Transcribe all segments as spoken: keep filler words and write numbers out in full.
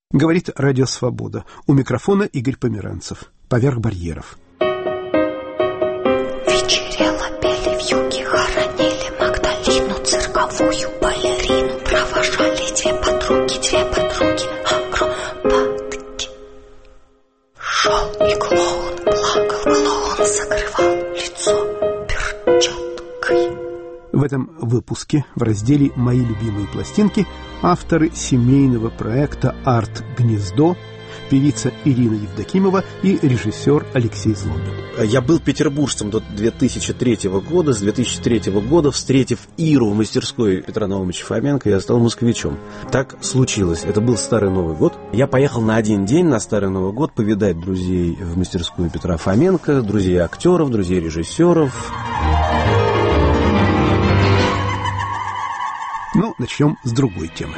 Говорит Радио Свобода. У микрофона Игорь Померанцев. Поверх барьеров. Вечерело, пели вьюги, хоронили Магдалину, цирковую балерину. Провожали две подруги, две подруги, акробатки. Шел и клоун, плакал клоун, закрывал лицо перчаткой. В этом выпуске в разделе «Мои любимые пластинки» авторы семейного проекта «Арт-гнездо», певица Ирина Евдокимова и режиссер Алексей Злобин. Я был петербуржцем до две тысячи третьего года. С две тысячи третьего года, встретив Иру в мастерской Петра Наумовича Фоменко, я стал москвичом. Так случилось. Это был Старый Новый год. Я поехал на один день на Старый Новый год повидать друзей в мастерскую Петра Фоменко, друзей актеров, друзей режиссеров. Ну, начнем с другой темы.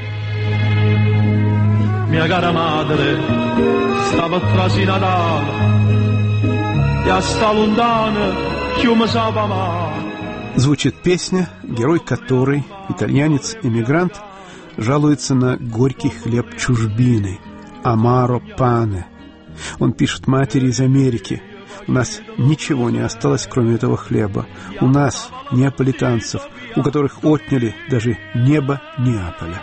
Mia cara madre, stava quasi Natale, я стал lontano, chiume sapama. Звучит песня, герой которой, итальянец-эмигрант, жалуется на горький хлеб чужбины, амаро пане. Он пишет матери из Америки: у нас ничего не осталось, кроме этого хлеба. У нас, неаполитанцев, у которых отняли даже небо Неаполя.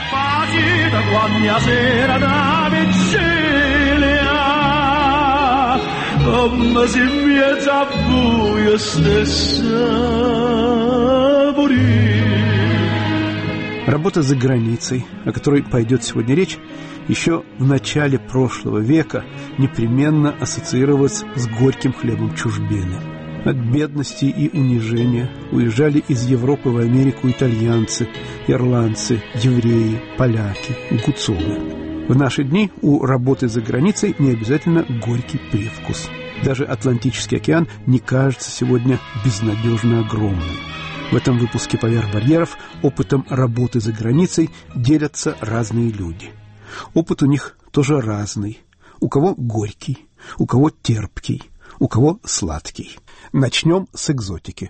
Работа за границей, о которой пойдет сегодня речь, еще в начале прошлого века непременно ассоциировалась с горьким хлебом чужбины. От бедности и унижения уезжали из Европы в Америку итальянцы, ирландцы, евреи, поляки, гуцулы. В наши дни у работы за границей не обязательно горький привкус. Даже Атлантический океан не кажется сегодня безнадежно огромным. В этом выпуске «Поверх барьеров» опытом работы за границей делятся разные люди. Опыт у них тоже разный. У кого горький, у кого терпкий, у кого сладкий. Начнем с экзотики.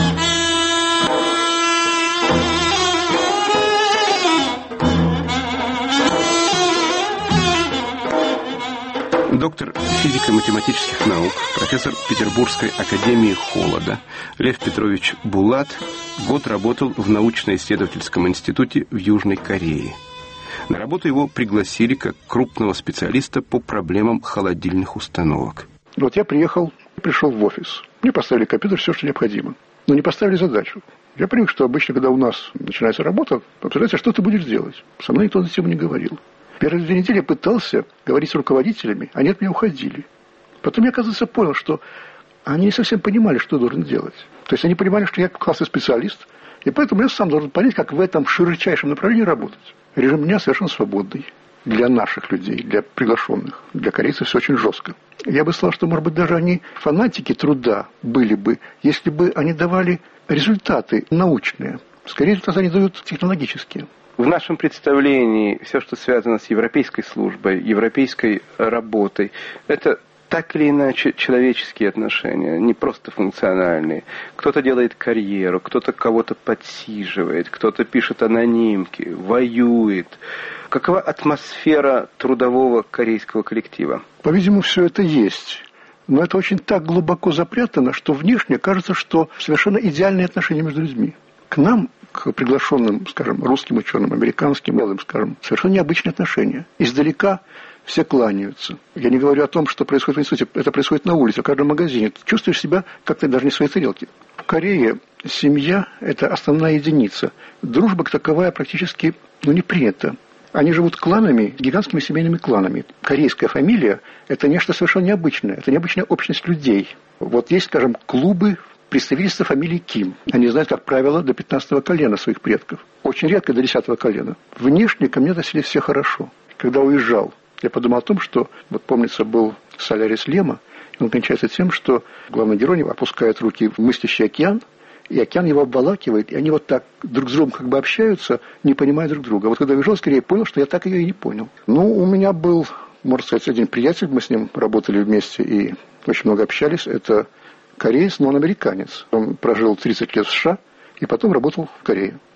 Доктор физико-математических наук, профессор Петербургской академии холода Лев Петрович Булат год работал в научно-исследовательском институте в Южной Корее. На работу его пригласили как крупного специалиста по проблемам холодильных установок. Вот я приехал, пришел в офис. Мне поставили компьютер, все, что необходимо. Но не поставили задачу. Я привык, что обычно, когда у нас начинается работа, обсуждается, что ты будешь делать. Со мной никто на тему не говорил. Первые две недели я пытался говорить с руководителями, они от меня уходили. Потом я, оказывается, понял, что они не совсем понимали, что я должен делать. То есть они понимали, что я классный специалист, и поэтому я сам должен понять, как в этом широчайшем направлении работать. Режим у меня совершенно свободный. Для наших людей, для приглашенных. Для корейцев все очень жестко. Я бы сказал, что, может быть, даже они фанатики труда были бы, если бы они давали результаты научные. Скорее, результаты они дают технологические. В нашем представлении все, что связано с европейской службой, европейской работой, это так или иначе человеческие отношения, не просто функциональные. Кто-то делает карьеру, кто-то кого-то подсиживает, кто-то пишет анонимки, воюет. Какова атмосфера трудового корейского коллектива? По-видимому, все это есть. Но это очень так глубоко запрятано, что внешне кажется, что совершенно идеальные отношения между людьми. К нам, к приглашенным, скажем, русским ученым, американским, белым, скажем, совершенно необычные отношения. Издалека все кланяются. Я не говорю о том, что происходит в институте. Это происходит на улице, в каждом магазине. Ты чувствуешь себя как-то даже не в своей тарелке. В Корее семья – это основная единица. Дружба как таковая практически ну, не принята. Они живут кланами, гигантскими семейными кланами. Корейская фамилия – это нечто совершенно необычное. Это необычная общность людей. Вот есть, скажем, клубы представительства фамилии Ким. Они знают, как правило, до пятнадцатого колена своих предков. Очень редко до десятого колена. Внешне ко мне относились все хорошо. Когда уезжал, я подумал о том, что, вот помнится, был Солярис Лема, и он кончается тем, что главный герой опускает руки в мыслящий океан, и океан его обволакивает, и они вот так друг с другом как бы общаются, не понимая друг друга. Вот когда я уезжал, скорее понял, что я так ее и не понял. Ну, у меня был, можно сказать, один приятель, мы с ним работали вместе и очень много общались, это кореец, но он американец. Он прожил тридцать лет в США и потом работал в Корее.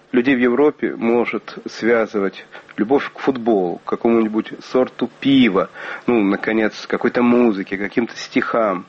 людей в Европе может связывать любовь к футболу, к какому-нибудь сорту пива, ну, наконец, какой-то музыке, каким-то стихам.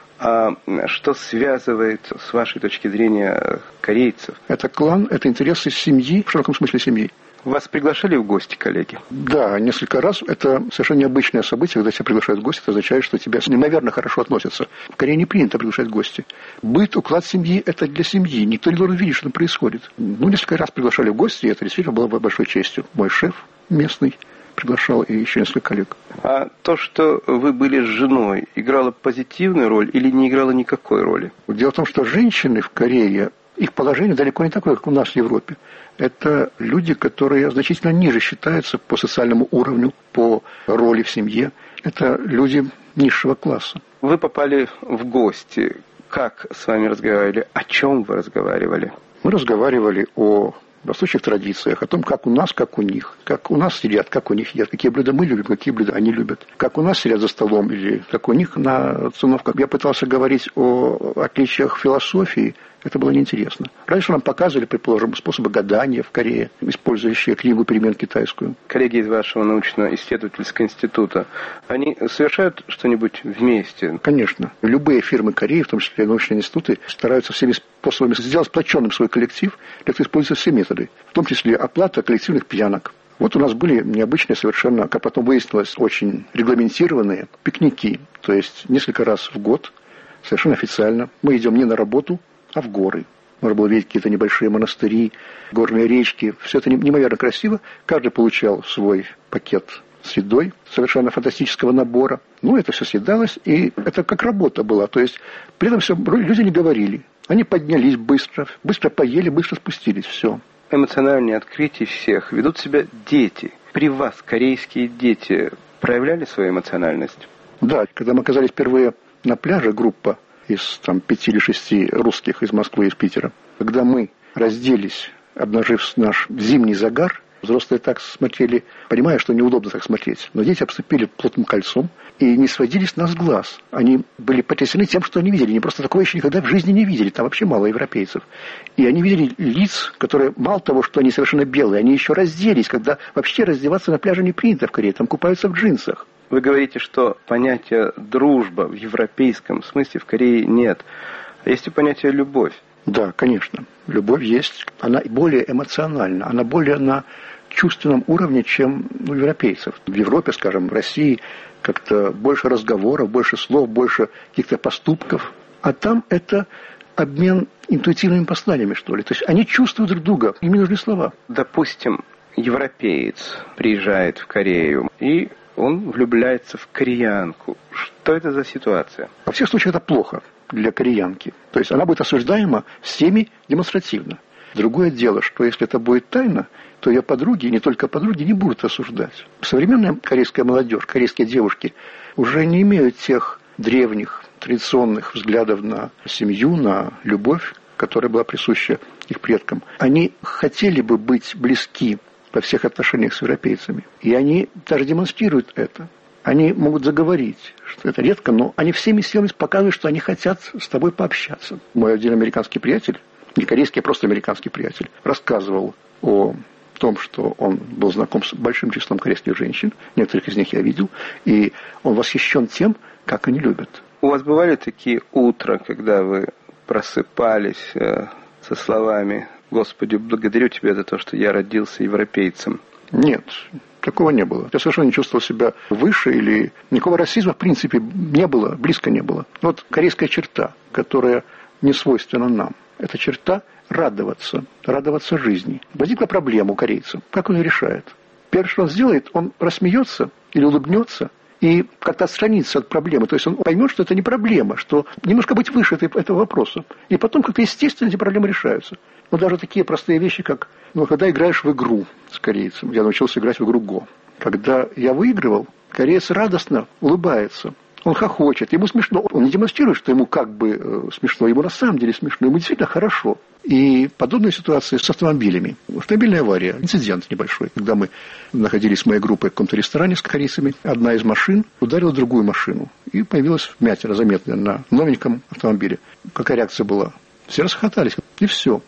А что связывает, с вашей точки зрения, корейцев? Это клан, это интересы семьи, в широком смысле семьи. Вас приглашали в гости, коллеги? Да, несколько раз. Это совершенно необычное событие, когда тебя приглашают в гости. Это означает, что тебя неимоверно хорошо относятся. В Корее не принято приглашать в гости. Быт, уклад семьи – это для семьи. Никто не должен видеть, что там происходит. Ну, несколько раз приглашали в гости, и это действительно было большой честью. Мой шеф местный приглашал, и еще несколько коллег. А то, что вы были с женой, играло позитивную роль или не играло никакой роли? Дело в том, что женщины в Корее, их положение далеко не такое, как у нас в Европе. Это люди, которые значительно ниже считаются по социальному уровню, по роли в семье. Это люди низшего класса. Вы попали в гости. Как с вами разговаривали? О чем вы разговаривали? Мы разговаривали о восточных традициях, о том, как у нас, как у них. Как у нас сидят, как у них едят. Какие блюда мы любим, какие блюда они любят. Как у нас сидят за столом или как у них на циновках. Я пытался говорить о отличиях философии. Это было неинтересно. Раньше нам показывали, предположим, способы гадания в Корее, использующие книгу перемен китайскую. Коллеги из вашего научно-исследовательского института, они совершают что-нибудь вместе? Конечно. Любые фирмы Кореи, в том числе и научные институты, стараются всеми способами сделать сплоченным свой коллектив, для этого используются все методы, в том числе оплата коллективных пьянок. Вот у нас были необычные совершенно, как потом выяснилось, очень регламентированные пикники. То есть несколько раз в год, совершенно официально, мы идем не на работу, а в горы. Можно было видеть какие-то небольшие монастыри, горные речки. Все это неимоверно красиво. Каждый получал свой пакет с едой совершенно фантастического набора. Ну, это все съедалось, и это как работа была. То есть, при этом все, люди не говорили. Они поднялись быстро, быстро поели, быстро спустились. Все. Эмоциональные открытия всех ведут себя дети. При вас корейские дети проявляли свою эмоциональность? Да, когда мы оказались впервые на пляже, группа из там, пяти или шести русских из Москвы и из Питера. Когда мы разделись, обнажив наш зимний загар, взрослые так смотрели, понимая, что неудобно так смотреть, но дети обступили плотным кольцом и не сводили с нас глаз. Они были потрясены тем, что они видели. Они просто такого еще никогда в жизни не видели. Там вообще мало европейцев. И они видели лиц, которые, мало того, что они совершенно белые, они еще разделись, когда вообще раздеваться на пляже не принято в Корее. Там купаются в джинсах. Вы говорите, что понятия «дружба» в европейском смысле в Корее нет. А есть и понятие «любовь». Да, конечно. Любовь есть. Она более эмоциональна. Она более на чувственном уровне, чем у европейцев. В Европе, скажем, в России как-то больше разговоров, больше слов, больше каких-то поступков. А там это обмен интуитивными посланиями, что ли. То есть они чувствуют друг друга. Им не нужны слова. Допустим, европеец приезжает в Корею и он влюбляется в кореянку. Что это за ситуация? Во всех случаях это плохо для кореянки. То есть она будет осуждаема всеми демонстративно. Другое дело, что если это будет тайна, то ее подруги, не только подруги, не будут осуждать. Современная корейская молодежь, корейские девушки уже не имеют тех древних, традиционных взглядов на семью, на любовь, которая была присуща их предкам. Они хотели бы быть близки во всех отношениях с европейцами. И они даже демонстрируют это. Они могут заговорить, что это редко, но они всеми силами показывают, что они хотят с тобой пообщаться. Мой один американский приятель, не корейский, а просто американский приятель, рассказывал о том, что он был знаком с большим числом корейских женщин, некоторых из них я видел, и он восхищен тем, как они любят. У вас бывали такие утра, когда вы просыпались э, со словами «Господи, благодарю Тебя за то, что я родился европейцем»? Нет, такого не было. Я совершенно не чувствовал себя выше, или никакого расизма в принципе не было, близко не было. Вот корейская черта, которая не свойственна нам, это черта радоваться, радоваться жизни. Возникла проблема у корейца. Как он ее решает? Первое, что он сделает, он рассмеется или улыбнется и как-то отстранится от проблемы. То есть он поймет, что это не проблема, что немножко быть выше этого вопроса. И потом как-то естественно эти проблемы решаются. Но даже такие простые вещи, как ну, когда играешь в игру с корейцем. Я научился играть в игру Го. Когда я выигрывал, кореец радостно улыбается. Он хохочет, ему смешно. Он не демонстрирует, что ему как бы э, смешно. Ему на самом деле смешно, ему действительно хорошо. И подобные ситуации с автомобилями. Автомобильная авария, инцидент небольшой. Когда мы находились с моей группой в каком-то ресторане с корейцами, одна из машин ударила другую машину. И появилась вмятина заметная на новеньком автомобиле. Какая реакция была? Все расхохотались. И все.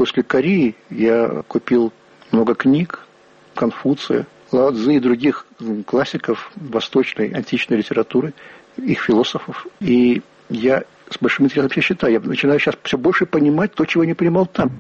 после Кореи я купил много книг Конфуция, Лао Цзы и других классиков восточной античной литературы, их философов. И я с большим интересом вообще считаю, я начинаю сейчас все больше понимать то, чего я не понимал там.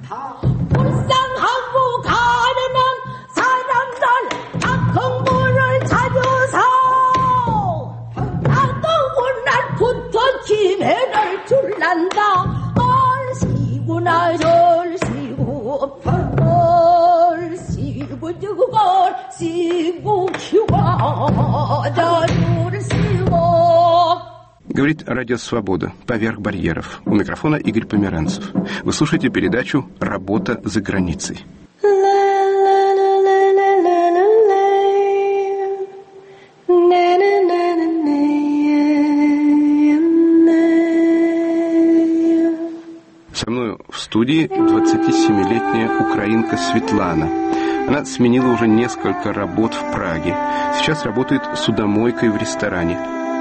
Говорит Радио Свобода. Поверх барьеров. У микрофона Игорь Померанцев. Вы слушаете передачу «Работа за границей». Со мной в студии двадцатисемилетняя украинка Светлана. Она сменила уже несколько работ в Праге. Сейчас работает судомойкой в ресторане.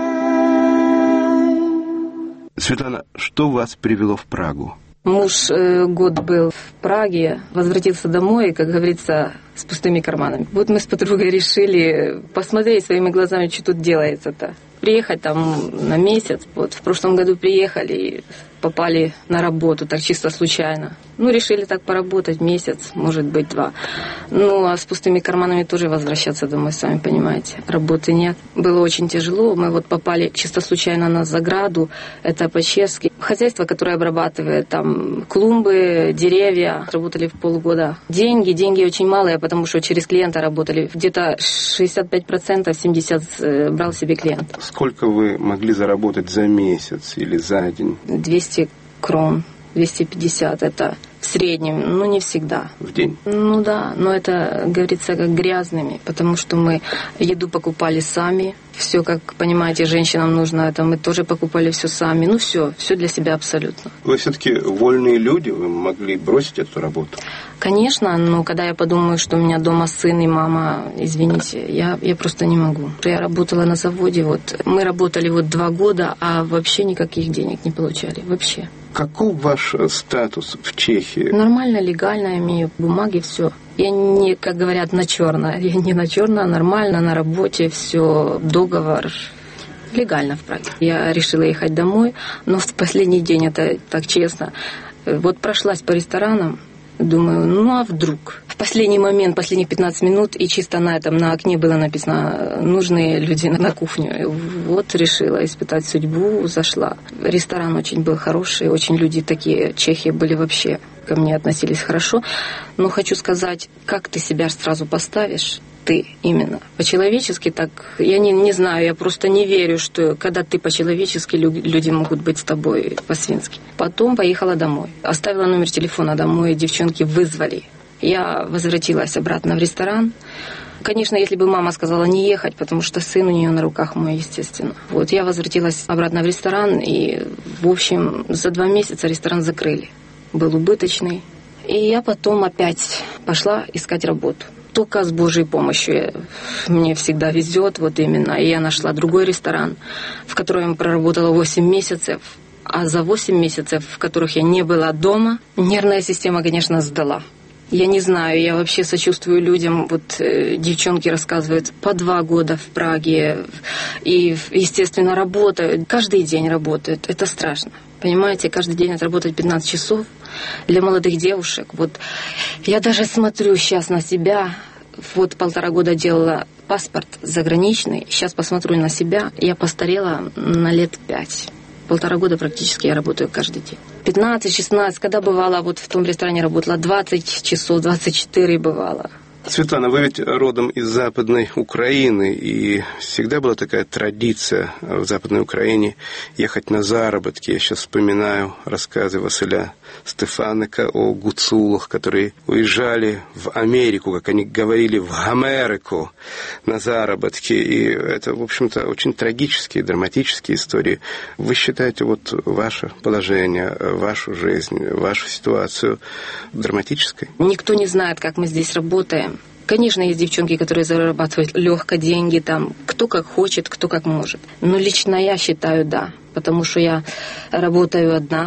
Светлана, что вас привело в Прагу? Муж э, год был в Праге, возвратился домой, как говорится, с пустыми карманами. Вот мы с подругой решили посмотреть своими глазами, что тут делается-то. Приехать там на месяц. Вот в прошлом году приехали, попали на работу, так чисто случайно. Ну, решили так поработать месяц, может быть, два. Ну, а с пустыми карманами тоже возвращаться домой, сами понимаете. Работы нет. Было очень тяжело. Мы вот попали чисто случайно на заграду. Это по-чешски. Хозяйство, которое обрабатывает там клумбы, деревья. Работали в полгода. Деньги, деньги очень малые, потому что через клиента работали. Где-то шестьдесят пять процентов, семьдесят процентов брал себе клиент. Сколько вы могли заработать за месяц или за день? двести крон, двести пятьдесят, это в среднем, ну не всегда. В день? Ну да, но это, говорится, как грязными, потому что мы еду покупали сами, все, как понимаете, женщинам нужно это, мы тоже покупали все сами, ну все, все для себя абсолютно. Вы все-таки вольные люди, вы могли бросить эту работу? Конечно, но когда я подумаю, что у меня дома сын и мама, извините, я, я просто не могу. Я работала на заводе, вот мы работали вот два года, а вообще никаких денег не получали, вообще. Каков ваш статус в Чехии? Нормально, легально, имею бумаги, все. Я не, как говорят, на черно. Я не на черно, а нормально, на работе, все, договор. Легально в Праге. Я решила ехать домой, но в последний день, это так честно, вот прошлась по ресторанам, думаю, ну а вдруг? В последний момент, последние пятнадцать минут, и чисто на этом, на окне было написано «нужные люди на кухню». Вот решила испытать судьбу, зашла. Ресторан очень был хороший, очень люди такие, чехи были вообще, ко мне относились хорошо. Но хочу сказать, как ты себя сразу поставишь, ты именно по-человечески, так я не, не знаю, я просто не верю, что когда ты по-человечески, люди могут быть с тобой по-свински. Потом поехала домой, оставила номер телефона домой, девчонки вызвали. Я возвратилась обратно в ресторан. Конечно, если бы мама сказала не ехать, потому что сын у нее на руках мой, естественно. Вот я возвратилась обратно в ресторан, и, в общем, за два месяца ресторан закрыли. Был убыточный. И я потом опять пошла искать работу. Только с Божьей помощью мне всегда везет, вот именно. И я нашла другой ресторан, в котором я проработала восемь месяцев. А за восемь месяцев, в которых я не была дома, нервная система, конечно, сдала. Я не знаю, я вообще сочувствую людям. Вот э, девчонки рассказывают, по два года в Праге. И, естественно, работают. Каждый день работают. Это страшно. Понимаете, каждый день отработать пятнадцать часов для молодых девушек. Вот я даже смотрю сейчас на себя. Вот полтора года делала паспорт заграничный. Сейчас посмотрю на себя. Я постарела на лет пять. Полтора года практически я работаю каждый день. пятнадцать-шестнадцать, когда бывало, вот в том ресторане работала двадцать часов, двадцать четыре бывало. Светлана, вы ведь родом из Западной Украины, и всегда была такая традиция в Западной Украине ехать на заработки. Я сейчас вспоминаю рассказы Василя Стефаника о гуцулах, которые уезжали в Америку, как они говорили, в Америку на заработки. И это, в общем-то, очень трагические, драматические истории. Вы считаете вот ваше положение, вашу жизнь, вашу ситуацию драматической? Никто не знает, как мы здесь работаем. Конечно, есть девчонки, которые зарабатывают легко деньги, там, кто как хочет, кто как может. Но лично я считаю, да, потому что я работаю одна,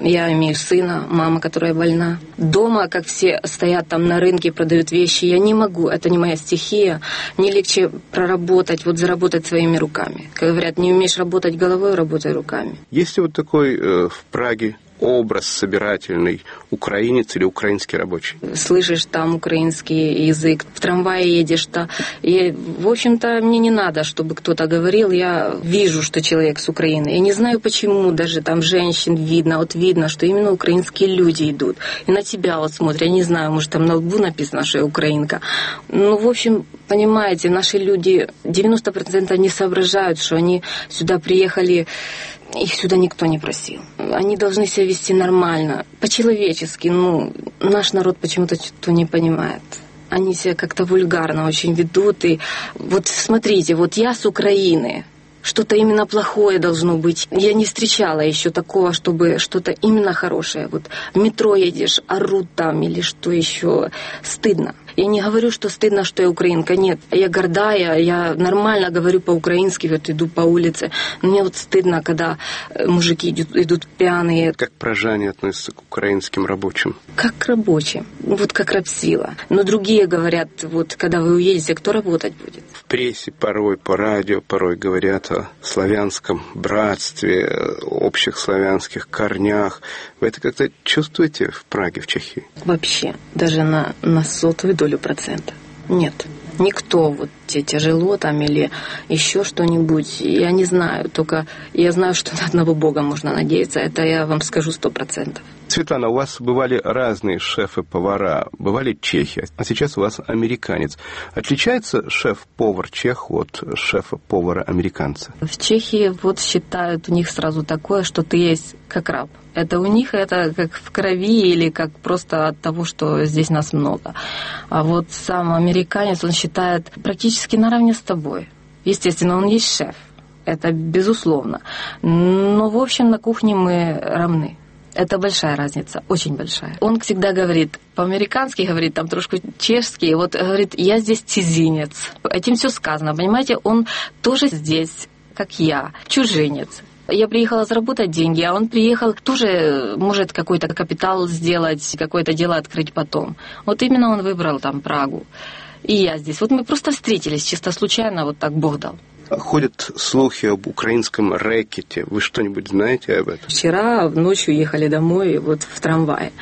Я имею сына, мама, которая больна. Дома, как все стоят там на рынке, продают вещи, я не могу, это не моя стихия. Мне легче проработать, вот заработать своими руками. Как говорят, не умеешь работать головой, работай руками. Есть ли вот такой э, в Праге образ собирательный украинец или украинский рабочий? Слышишь там украинский язык, в трамвае едешь-то. И, в общем-то, мне не надо, чтобы кто-то говорил. Я вижу, что человек с Украины. Я не знаю, почему даже там женщин видно. Вот видно, что именно украинские люди идут. И на тебя вот смотрят. Я не знаю, может, там на лбу написано, что я украинка. Ну, в общем, понимаете, наши люди девяносто процентов не соображают, что они сюда приехали. Их сюда никто не просил. Они должны себя вести нормально, по-человечески. Ну, наш народ почему-то что-то не понимает. Они себя как-то вульгарно очень ведут. И вот смотрите, вот я с Украины. Что-то именно плохое должно быть. Я не встречала еще такого, чтобы что-то именно хорошее. Вот в метро едешь, орут там или что еще. Стыдно. Я не говорю, что стыдно, что я украинка. Нет, я гордая, я нормально говорю по-украински, вот иду по улице. Но мне вот стыдно, когда мужики идут, идут пьяные. Как пражане относятся к украинским рабочим? Как к рабочим. Вот как рабсила. Но другие говорят, вот когда вы уедете, кто работать будет? В прессе порой, по радио порой говорят о славянском братстве, общих славянских корнях. Вы это как-то чувствуете в Праге, в Чехии? Вообще, даже на, на сотую долю процента. Нет. Никто вот тебе тяжело там или еще что-нибудь. Я не знаю. Только я знаю, что на одного Бога можно надеяться. Это я вам скажу сто процентов. Светлана, у вас бывали разные шефы-повара, бывали чехи, а сейчас у вас американец. Отличается шеф-повар чех от шефа-повара-американца? В Чехии вот считают у них сразу такое, что ты есть как раб. Это у них это как в крови или как просто от того, что здесь нас много. А вот сам американец, он считает практически наравне с тобой. Естественно, он есть шеф. Это безусловно. Но, в общем, на кухне мы равны. Это большая разница, очень большая. Он всегда говорит, по-американски говорит, там трошку чешский, вот говорит, я здесь цизинец. Этим все сказано, понимаете, он тоже здесь, как я, чужинец. Я приехала заработать деньги, а он приехал тоже, может, какой-то капитал сделать, какое-то дело открыть потом. Вот именно он выбрал там Прагу. И я здесь. Вот мы просто встретились чисто случайно, вот так Бог дал. Ходят слухи об украинском рэкете. Вы что-нибудь знаете об этом? Вчера ночью ехали домой вот в трамвае.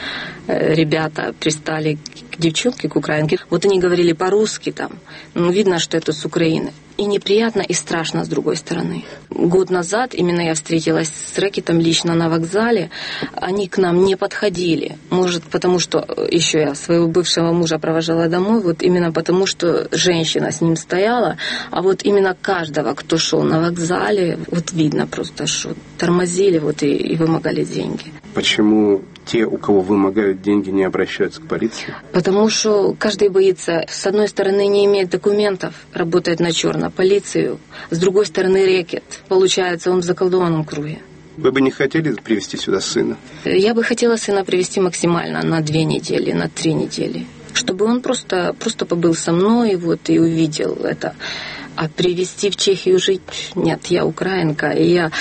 Ребята пристали к девчонке, к украинке. Вот они говорили по-русски там. Ну, видно, что это с Украины. И неприятно, и страшно с другой стороны. Год назад именно я встретилась с рэкетом лично на вокзале. Они к нам не подходили. Может, потому что еще я своего бывшего мужа провожала домой, вот именно потому, что женщина с ним стояла. А вот именно каждого, кто шел на вокзале, вот видно просто, что тормозили вот и, и вымогали деньги. Почему те, у кого вымогают деньги, не обращаются к полиции? Потому что каждый боится, с одной стороны, не имеет документов, работает на черно, полицию, с другой стороны, рэкет. Получается, он в заколдованном круге. Вы бы не хотели привезти сюда сына? Я бы хотела сына привезти максимально на две недели, на три недели. Чтобы он просто, просто побыл со мной вот, и увидел это. А привезти в Чехию жить? Нет, я украинка, и я...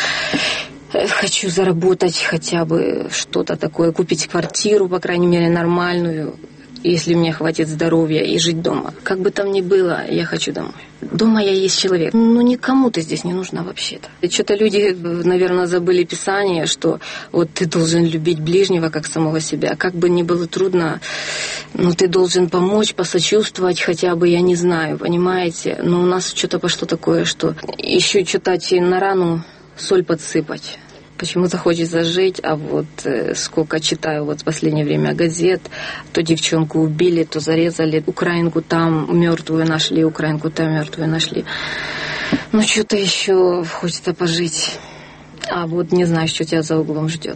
Хочу заработать хотя бы что-то такое, купить квартиру, по крайней мере, нормальную, если мне хватит здоровья, и жить дома. Как бы там ни было, я хочу домой. Дома я есть человек. Ну, никому ты здесь не нужна вообще-то. Что-то люди, наверное, забыли Писание, что вот ты должен любить ближнего, как самого себя. Как бы ни было трудно, но ты должен помочь, посочувствовать хотя бы, я не знаю, понимаете? Но у нас что-то пошло такое, что еще что-то на рану соль подсыпать. Почему-то хочется жить, а вот э, сколько читаю вот в последнее время газет, то девчонку убили, то зарезали, украинку там мертвую нашли, украинку там мертвую нашли. Ну, что-то еще хочется пожить. А вот не знаю, что тебя за углом ждет.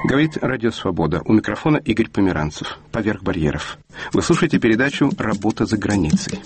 Говорит Радио Свобода. У микрофона Игорь Померанцев. Поверх барьеров. Вы слушаете передачу «Работа за границей».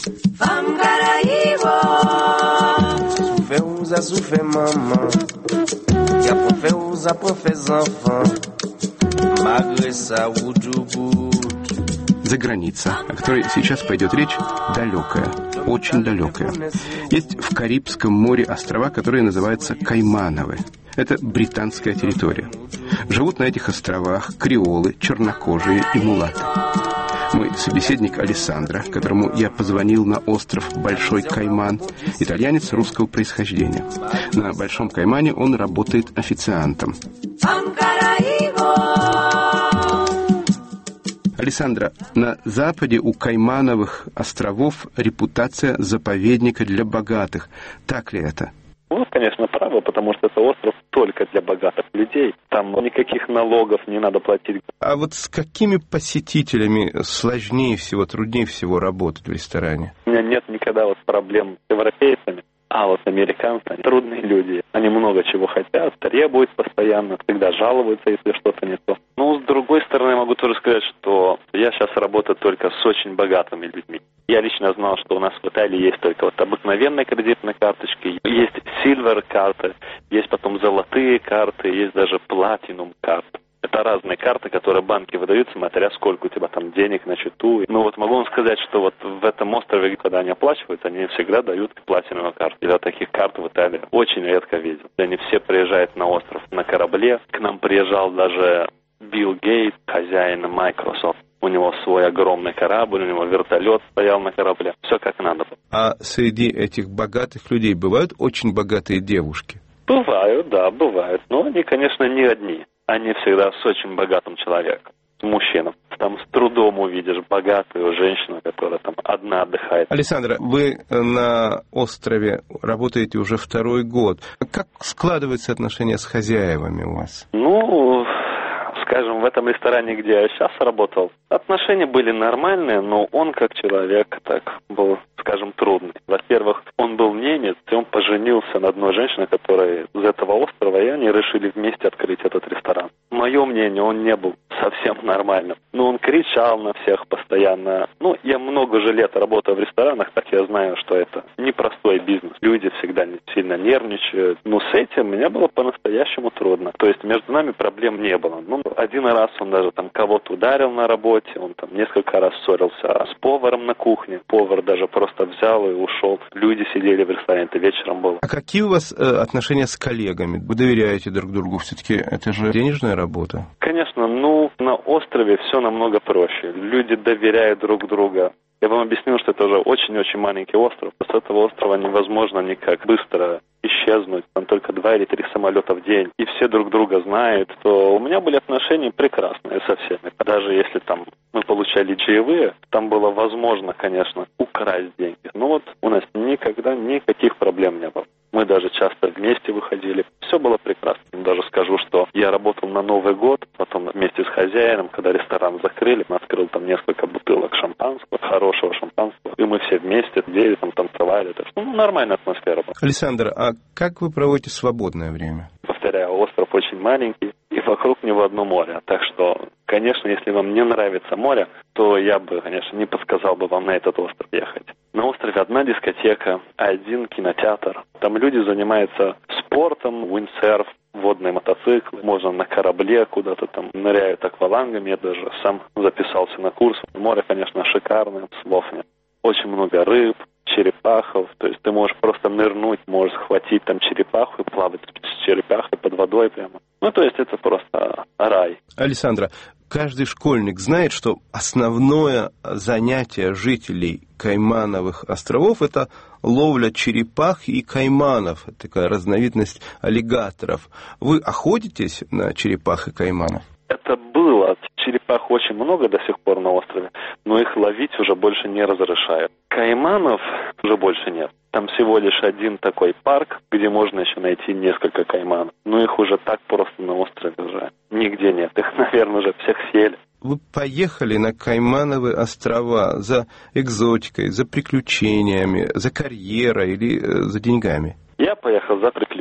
Заграница, о которой сейчас пойдет речь, далекая, очень далекая. Есть в Карибском море острова, которые называются Каймановы. Это британская территория. Живут на этих островах креолы, чернокожие и мулаты. Мой собеседник Алессандро, которому я позвонил на остров Большой Кайман, итальянец русского происхождения. На Большом Каймане он работает официантом. Алессандро, на западе у Каймановых островов репутация заповедника для богатых. Так ли это? Ну, конечно, правы, потому что это остров только для богатых людей. Там никаких налогов не надо платить. А вот с какими посетителями сложнее всего, труднее всего работать в ресторане? У меня нет никогда вот проблем с европейцами. А вот американцы, они трудные люди. Они много чего хотят, требуют постоянно, всегда жалуются, если что-то не то. Ну, с другой стороны, могу тоже сказать, что я сейчас работаю только с очень богатыми людьми. Я лично знал, что у нас в Италии есть только вот обыкновенные кредитные карточки, есть silver карты, есть потом золотые карты, есть даже platinum карты. Это разные карты, которые банки выдают, смотря сколько у тебя там денег на счету. Ну вот могу вам сказать, что вот в этом острове, когда они оплачивают, они всегда дают платиновую карту. Я таких карт в Италии очень редко видел. Они все приезжают на остров на корабле. К нам приезжал даже Билл Гейтс, хозяин Microsoft. У него свой огромный корабль, у него вертолет стоял на корабле. Все как надо было. А среди этих богатых людей бывают очень богатые девушки? Бывают, да, бывают. Но они, конечно, не одни. Они всегда с очень богатым человеком, с мужчиной. Там с трудом увидишь богатую женщину, которая там одна отдыхает. Алессандро, вы на острове работаете уже второй год. Как складываются отношения с хозяевами у вас? Ну, скажем, в этом ресторане, где я сейчас работал, отношения были нормальные, но он как человек так был, скажем, трудный. Во-первых, он был немец, и он поженился на одной женщине, которая из этого острова, и они решили вместе открыть этот ресторан. Мое мнение, он не был совсем нормальным. Но он кричал на всех постоянно. Ну, я много же лет работаю в ресторанах, так я знаю, что это непростой бизнес. Люди всегда сильно нервничают. Но с этим мне было по-настоящему трудно. То есть между нами проблем не было. Ну, один раз он даже там кого-то ударил на работе, он там несколько раз ссорился с поваром на кухне. Повар даже просто взял и ушел. Люди сидели в ресторане, это вечером было. А какие у вас э, отношения с коллегами? Вы доверяете друг другу? Все-таки это же денежная работа. Конечно, ну, на острове все намного проще. Люди доверяют друг другу. Я вам объяснил, что это уже очень-очень маленький остров. С этого острова невозможно никак быстро исчезнуть. Там только два или три самолета в день. И все друг друга знают. То у меня были отношения прекрасные со всеми. Даже если там мы получали чаевые, там было возможно, конечно, украсть деньги. Но вот у нас никогда никаких проблем не было. Мы даже часто вместе выходили. Все было прекрасно. Даже скажу, что я работал на Новый год, потом вместе с хозяином, когда ресторан закрыли, он открыл там несколько бутылок шампанского, хорошего шампанского, и мы все вместе сидели, там танцевали. Так что, ну, нормальная атмосфера была. Алессандро, а как вы проводите свободное время? Повторяю, остров очень маленький, и вокруг него одно море. Так что, конечно, если вам не нравится море, то я бы, конечно, не подсказал бы вам на этот остров ехать. На острове одна дискотека, один кинотеатр. Там люди занимаются спортом, виндсерф, водные мотоциклы. Можно на корабле куда-то там ныряют аквалангами. Я даже сам записался на курс. Море, конечно, шикарное, слов нет. Очень много рыб, черепахов. То есть ты можешь просто нырнуть, можешь схватить там черепаху и плавать с черепахой под водой прямо. Ну, то есть это просто рай. Алессандро, каждый школьник знает, что основное занятие жителей Каймановых островов – это ловля черепах и кайманов. Это такая разновидность аллигаторов. Вы охотитесь на черепах и кайманов? Это было. Черепах очень много до сих пор на острове, но их ловить уже больше не разрешают. Кайманов уже больше нет. Там всего лишь один такой парк, где можно еще найти несколько кайманов. Но их уже так просто на острове уже нигде нет. Их, наверное, уже всех съели. Вы поехали на Каймановы острова за экзотикой, за приключениями, за карьерой или э, за деньгами? Я поехал за приключением.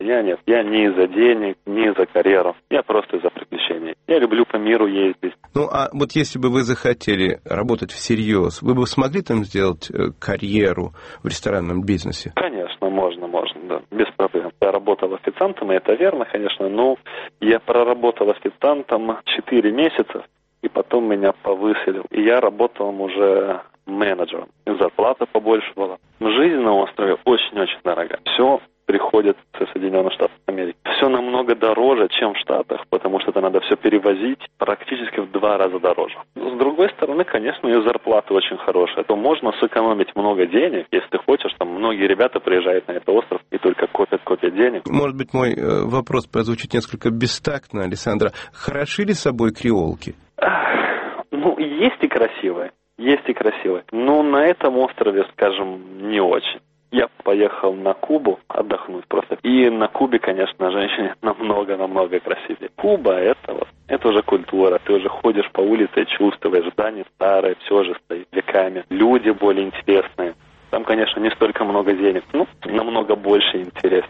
Я нет. Я не из-за денег, не из-за карьеры. Я просто из-за приключений. Я люблю по миру ездить. Ну, а вот если бы вы захотели работать всерьез, вы бы смогли там сделать карьеру в ресторанном бизнесе? Конечно, можно, можно, да, без проблем. Я работал официантом, и это верно, конечно, но я проработал официантом четыре месяца, и потом меня повысили. И я работал уже менеджером. И зарплата побольше была. Жизнь на острове очень-очень дорогая. Все приходит со Соединенных Штатов Америки. Все намного дороже, чем в Штатах, потому что это надо все перевозить практически в два раза дороже. Но, с другой стороны, конечно, и зарплата очень хорошая. То можно сэкономить много денег, если ты хочешь. Там многие ребята приезжают на этот остров и только копят, копят денег. Может быть, мой вопрос прозвучит несколько бестактно, Алессандро. Хороши ли собой креолки? Ну, есть и красивые. Есть и красивые. Но на этом острове, скажем, не очень. Я поехал на Кубу отдохнуть просто. И на Кубе, конечно, женщины намного-намного красивее. Куба это вот, это уже культура. Ты уже ходишь по улице и чувствуешь, здания старые, все же стоит веками. Люди более интересные. Там, конечно, не столько много денег, ну, намного больше интерес.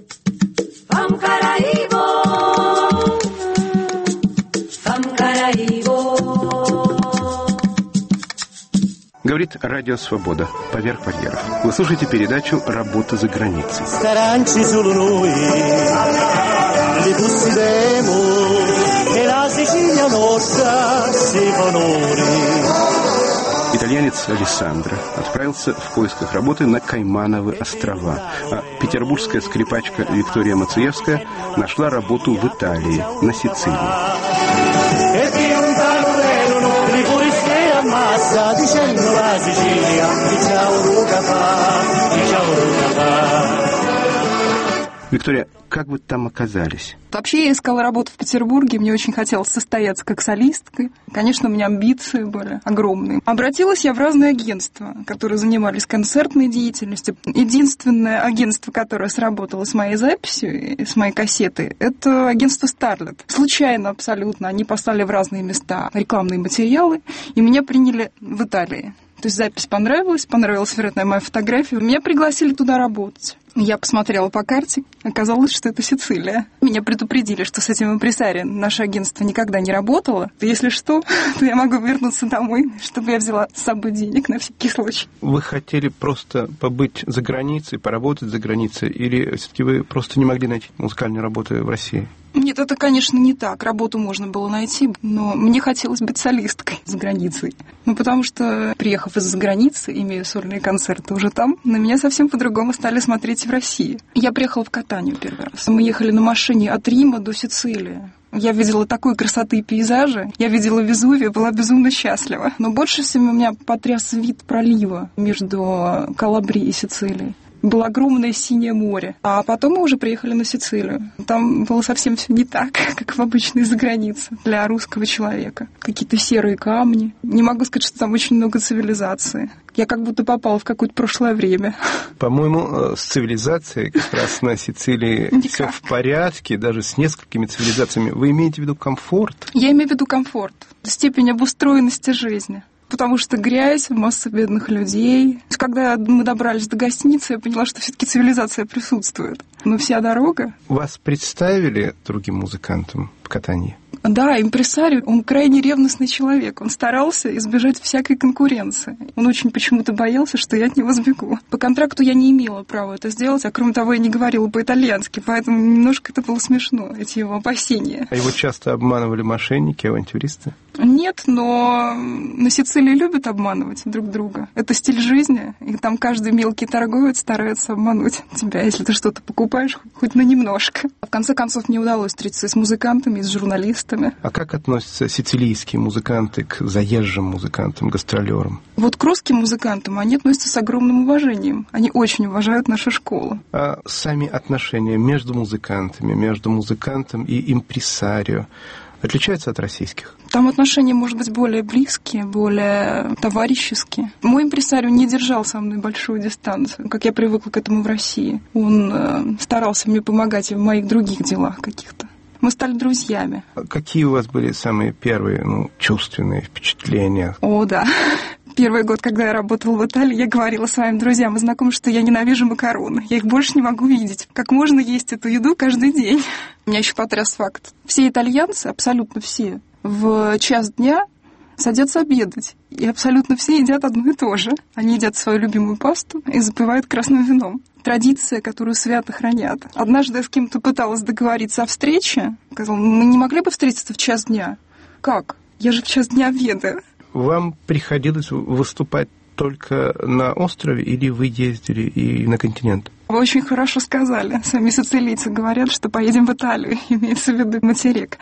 Говорит Радио Свобода. Поверх барьеров. Вы слушаете передачу «Работа за границей». Итальянец Алессандро отправился в поисках работы на Каймановы острова, а петербургская скрипачка Виктория Мацеевская нашла работу в Италии, на Сицилии. Виктория, как вы там оказались? Вообще, я искала работу в Петербурге, мне очень хотелось состояться как солисткой. Конечно, у меня амбиции были огромные. Обратилась я в разные агентства, которые занимались концертной деятельностью. Единственное агентство, которое сработало с моей записью, с моей кассеты, это агентство Starlet. Случайно абсолютно. Они послали в разные места рекламные материалы, и меня приняли в Италии. То есть запись понравилась, понравилась, вероятно, моя фотография. Меня пригласили туда работать. Я посмотрела по карте, оказалось, что это Сицилия. Меня предупредили, что с этим импресарио наше агентство никогда не работало. Если что, то я могу вернуться домой, чтобы я взяла с собой денег на всякий случай. Вы хотели просто побыть за границей, поработать за границей, или все-таки вы просто не могли найти музыкальную работу в России? Нет, это, конечно, не так. Работу можно было найти, но мне хотелось быть солисткой за границей. Ну, потому что, приехав из-за границы, имея сольные концерты уже там, на меня совсем по-другому стали смотреть в России. Я приехала в Катанию первый раз. Мы ехали на машине от Рима до Сицилии. Я видела такой красоты и пейзажи. Я видела Везувий, была безумно счастлива. Но больше всего меня потряс вид пролива между Калабрией и Сицилией. Было огромное синее море. А потом мы уже приехали на Сицилию. Там было совсем все не так, как в обычной загранице для русского человека. Какие-то серые камни. Не могу сказать, что там очень много цивилизации. Я как будто попала в какое-то прошлое время. По-моему, с цивилизацией как раз на Сицилии все в порядке, даже с несколькими цивилизациями. Вы имеете в виду комфорт? Я имею в виду комфорт. Степень обустроенности жизни. Потому что грязь, масса бедных людей. Когда мы добрались до гостиницы, я поняла, что все-таки цивилизация присутствует. Но вся дорога... Вас представили другим музыкантам в Катании? Да, импресарио, он крайне ревностный человек. Он старался избежать всякой конкуренции. Он очень почему-то боялся, что я от него сбегу. По контракту я не имела права это сделать, а кроме того, я не говорила по-итальянски, поэтому немножко это было смешно, эти его опасения. А его часто обманывали мошенники, авантюристы? Нет, но на Сицилии любят обманывать друг друга. Это стиль жизни, и там каждый мелкий торговец старается обмануть тебя, если ты что-то покупаешь, хоть на немножко. В конце концов, мне удалось встретиться с музыкантами, с журналистами. А как относятся сицилийские музыканты к заезжим музыкантам, гастролерам? Вот к русским музыкантам они относятся с огромным уважением. Они очень уважают нашу школу. А сами отношения между музыкантами, между музыкантом и импресарио отличаются от российских? Там отношения, может быть, более близкие, более товарищеские. Мой импресарио не держал со мной большую дистанцию, как я привыкла к этому в России. Он э, старался мне помогать и в моих других делах каких-то. Мы стали друзьями. Какие у вас были самые первые, ну, чувственные впечатления? О, да. Первый год, когда я работала в Италии, я говорила своим друзьям и знакомым, что я ненавижу макароны. Я их больше не могу видеть. Как можно есть эту еду каждый день? Меня еще потряс факт. Все итальянцы, абсолютно все, в час дня садятся обедать. И абсолютно все едят одно и то же. Они едят свою любимую пасту и запивают красным вином. Традиция, которую свято хранят. Однажды я с кем-то пыталась договориться о встрече. Сказала, мы не могли бы встретиться в час дня? Как? Я же в час дня обедаю. Вам приходилось выступать только на острове или вы ездили и на континент? Вы очень хорошо сказали. Сами сицилийцы говорят, что поедем в Италию, имеется в виду материк.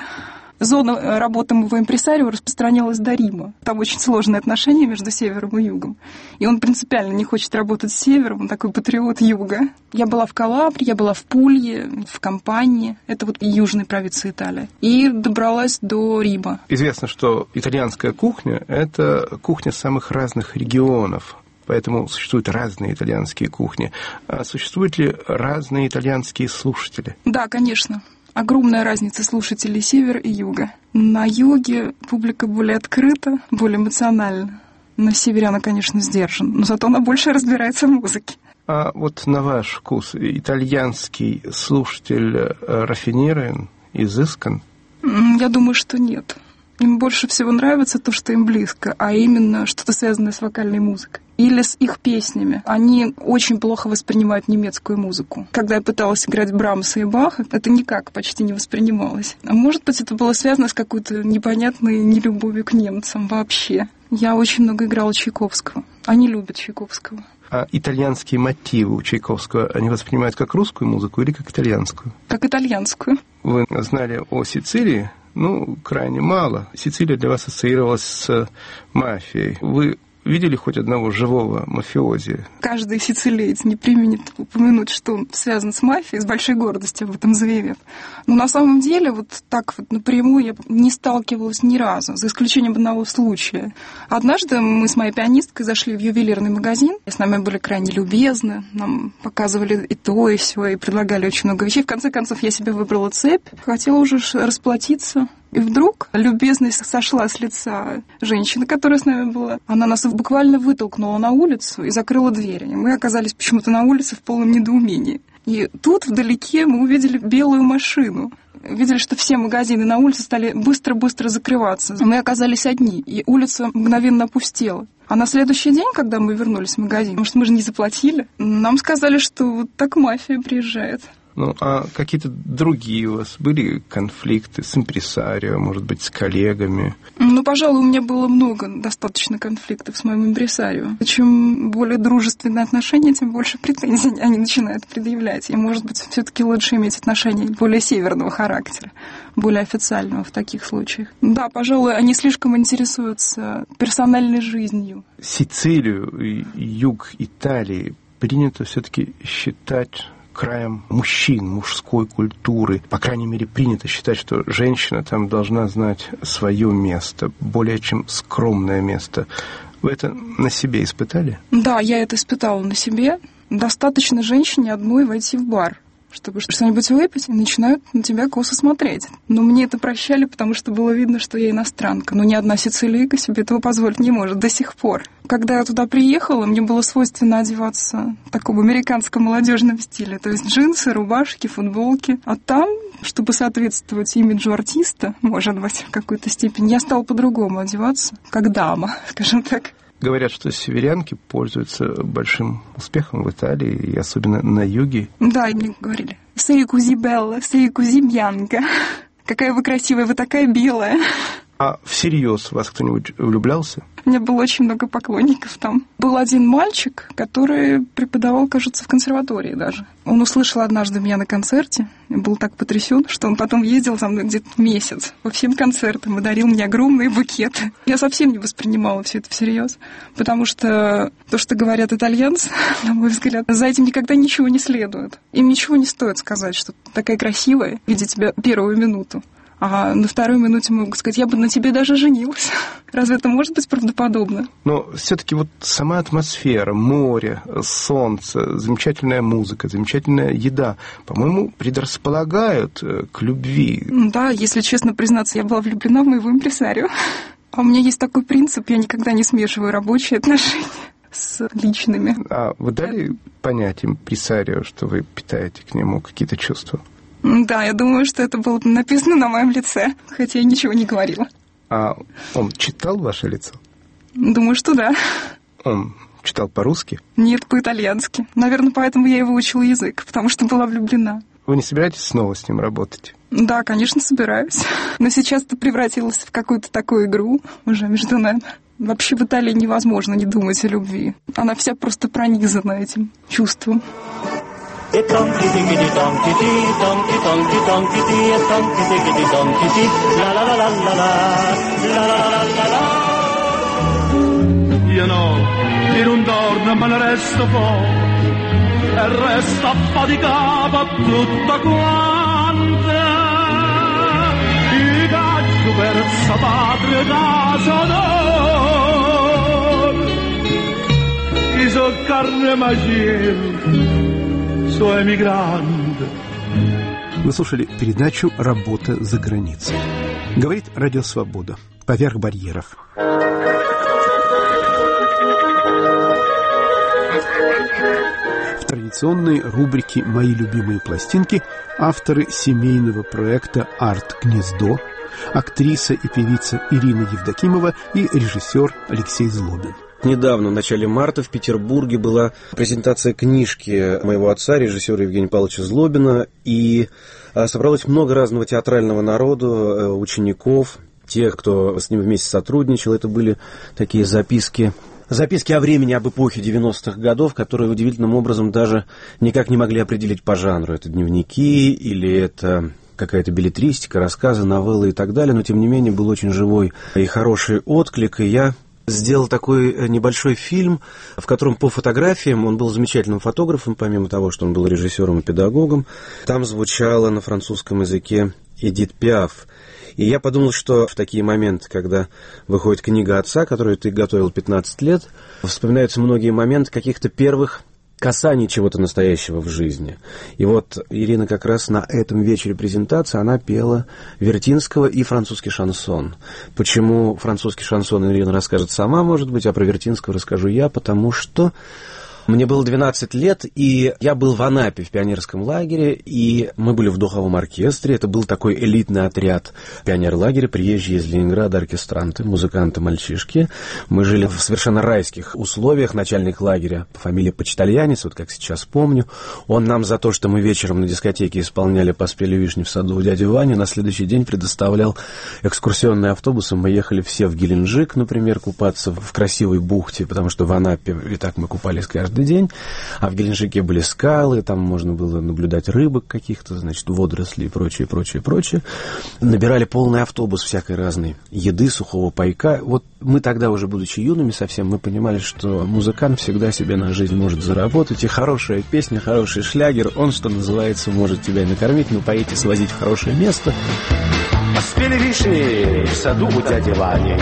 Зона работы моего импресарио распространялась до Рима. Там очень сложные отношения между севером и югом. И он принципиально не хочет работать с севером, он такой патриот юга. Я была в Калабрии, я была в Пулье, в Кампании, это вот южной провинции Италии, и добралась до Рима. Известно, что итальянская кухня – это кухня самых разных регионов. Поэтому существуют разные итальянские кухни. А существуют ли разные итальянские слушатели? Да, конечно. Огромная разница слушателей севера и юга. На юге публика более открыта, более эмоциональна. На севере она, конечно, сдержана, но зато она больше разбирается в музыке. А вот на ваш вкус итальянский слушатель рафинирован, изыскан? Я думаю, что нет. Им больше всего нравится то, что им близко, а именно что-то связанное с вокальной музыкой. Или с их песнями. Они очень плохо воспринимают немецкую музыку. Когда я пыталась играть Брамса и Баха, это никак почти не воспринималось. А может быть, это было связано с какой-то непонятной нелюбовью к немцам вообще. Я очень много играла Чайковского. Они любят Чайковского. А итальянские мотивы у Чайковского они воспринимают как русскую музыку или как итальянскую? Как итальянскую. Вы знали о Сицилии? Ну, крайне мало. Сицилия для вас ассоциировалась с мафией. Вы видели хоть одного живого мафиози? Каждый сицилиец не применит упомянуть, что он связан с мафией, с большой гордостью об этом заявив. Но на самом деле вот так вот напрямую я не сталкивалась ни разу, за исключением одного случая. Однажды мы с моей пианисткой зашли в ювелирный магазин, и с нами были крайне любезны, нам показывали и то, и все, и предлагали очень много вещей. В конце концов, я себе выбрала цепь, хотела уже расплатиться. И вдруг любезность сошла с лица женщины, которая с нами была. Она нас буквально вытолкнула на улицу и закрыла двери. И мы оказались почему-то на улице в полном недоумении. И тут вдалеке мы увидели белую машину. Видели, что все магазины на улице стали быстро-быстро закрываться. Мы оказались одни, и улица мгновенно опустела. А на следующий день, когда мы вернулись в магазин, потому что мы же не заплатили, нам сказали, что вот так мафия приезжает. Ну, а какие-то другие у вас были конфликты с импресарио, может быть, с коллегами? Ну, пожалуй, у меня было много достаточно конфликтов с моим импресарио. Чем более дружественные отношения, тем больше претензий они начинают предъявлять. И, может быть, все-таки лучше иметь отношения более северного характера, более официального в таких случаях. Да, пожалуй, они слишком интересуются персональной жизнью. Сицилию и юг Италии принято все-таки считать краем мужчин, мужской культуры. По крайней мере, принято считать, что женщина там должна знать свое место, более чем скромное место. Вы это на себе испытали? Да, я это испытала на себе. Достаточно женщине одной войти в бар, чтобы что-нибудь выпить, и начинают на тебя косо смотреть. Но мне это прощали, потому что было видно, что я иностранка. Но ни одна сицилийка себе этого позволить не может до сих пор. Когда я туда приехала, мне было свойственно одеваться в таком американском молодежном стиле. То есть джинсы, рубашки, футболки. А там, чтобы соответствовать имиджу артиста, может быть, в какой-то степени, я стала по-другому одеваться, как дама, скажем так. Говорят, что северянки пользуются большим успехом в Италии, и особенно на юге. Да, и мне говорили. «Sei così bella, sei così bianca». Какая вы красивая, вы такая белая. А всерьез вас кто-нибудь влюблялся? У меня было очень много поклонников там. Был один мальчик, который преподавал, кажется, в консерватории даже. Он услышал однажды меня на концерте и был так потрясен, что он потом ездил за мной где-то месяц по всем концертам и дарил мне огромные букеты. Я совсем не воспринимала все это всерьез, потому что то, что говорят итальянцы, на мой взгляд, за этим никогда ничего не следует. Им ничего не стоит сказать, что ты такая красивая, видя тебя первую минуту. А на второй минуте могут сказать, я бы на тебе даже женилась. Разве это может быть правдоподобно? Но все-таки вот сама атмосфера, море, солнце, замечательная музыка, замечательная еда, по-моему, предрасполагают к любви. Да, если честно признаться, я была влюблена в моего импресарио. А у меня есть такой принцип, я никогда не смешиваю рабочие отношения с личными. А вы дали понять импресарио, что вы питаете к нему какие-то чувства? Да, я думаю, что это было написано на моем лице, хотя я ничего не говорила. А он читал ваше лицо? Думаю, что да. Он читал по-русски? Нет, по-итальянски. Наверное, поэтому я и выучила язык, потому что была влюблена. Вы не собираетесь снова с ним работать? Да, конечно, собираюсь. Но сейчас это превратилось в какую-то такую игру уже между нами. Вообще в Италии невозможно не думать о любви. Она вся просто пронизана этим чувством. Io no, in un giorno me ne resto fuori e resto affaticata tutta quanta. I caccio per sa patria casa d'or, i so carne maciel, so emigrante. Вы слушали передачу «Работа за границей». Говорит Радио Свобода. Поверх барьеров. В традиционной рубрике «Мои любимые пластинки» авторы семейного проекта «Арт-гнездо», актриса и певица Ирина Евдокимова и режиссер Алексей Злобин. Недавно, в начале марта, в Петербурге была презентация книжки моего отца, режиссера Евгения Павловича Злобина, и собралось много разного театрального народу, учеников, тех, кто с ним вместе сотрудничал. Это были такие записки, записки о времени, об эпохе девяностых годов, которые удивительным образом даже никак не могли определить по жанру. Это дневники или это какая-то беллетристика, рассказы, новеллы и так далее, но тем не менее был очень живой и хороший отклик, и я сделал такой небольшой фильм, в котором по фотографиям, он был замечательным фотографом, помимо того, что он был режиссером и педагогом, там звучало на французском языке Эдит Пиаф. И я подумал, что в такие моменты, когда выходит книга отца, которую ты готовил пятнадцать лет, вспоминаются многие моменты каких-то первых касаний чего-то настоящего в жизни. И вот Ирина как раз на этом вечере презентации, она пела Вертинского и французский шансон. Почему французский шансон Ирина расскажет сама, может быть, а про Вертинского расскажу я, потому что мне было двенадцать лет, и я был в Анапе в пионерском лагере, и мы были в духовом оркестре. Это был такой элитный отряд пионерлагеря, приезжие из Ленинграда оркестранты, музыканты-мальчишки. Мы жили в совершенно райских условиях. Начальник лагеря по фамилии Почтальянец, вот как сейчас помню, он нам за то, что мы вечером на дискотеке исполняли «Поспели вишни в саду у дяди Вани», на следующий день предоставлял экскурсионные автобусы. Мы ехали все в Геленджик, например, купаться в красивой бухте, потому что в Анапе и так мы купались каждый день, а в Геленджике были скалы, там можно было наблюдать рыбок каких-то, значит, водоросли и прочее, прочее, прочее. Набирали полный автобус всякой разной еды, сухого пайка. Вот мы тогда, уже будучи юными совсем, мы понимали, что музыкант всегда себе на жизнь может заработать, и хорошая песня, хороший шлягер, он, что называется, может тебя накормить, напоить и свозить в хорошее место. Поспели вишни в саду у дяди Вани,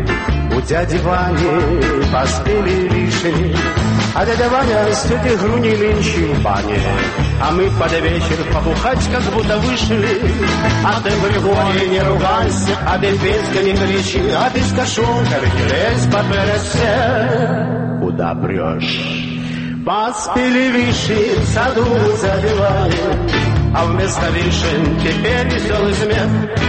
у дяди Вани поспели вишни. А дядя Ваня с тетей Груней нынче в бане, а мы под вечер побухать как будто вышли. А ты, Григорий, не ругайся, а ты, Петька, не кричи, а ты с кошелками не лезь по ПРС. Куда прешь? Поспели вишни в саду у дяди Вани, а вместо вишен теперь веселый смех.